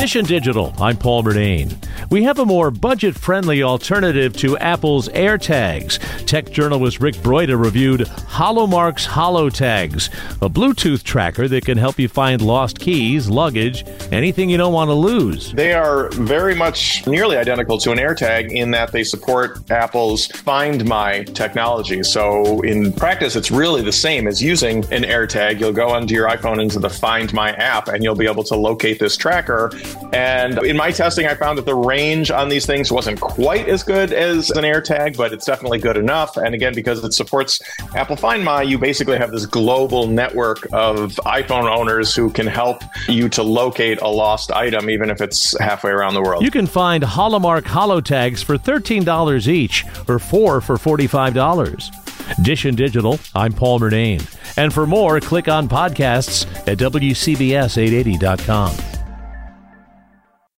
Edition Digital, I'm Paul Murnane. We have a more budget-friendly alternative to Apple's AirTags. Tech journalist Rick Broida reviewed Holomark's HoloTags, a Bluetooth tracker that can help you find lost keys, luggage, anything you don't want to lose. They are very much nearly identical to an AirTag in that they support Apple's Find My technology. So in practice, it's really the same as using an AirTag. You'll go onto your iPhone into the Find My app, and you'll be able to locate this tracker. And in my testing, I found that the range on these things wasn't quite as good as an AirTag, but it's definitely good enough. And again, because it supports Apple Find My, you basically have this global network of iPhone owners who can help you to locate a lost item, even if it's halfway around the world. You can find Holomark HoloTags for $13 each, or 4 for $45. Edition Digital, I'm Paul Murnane. And for more, click on podcasts at WCBS880.com.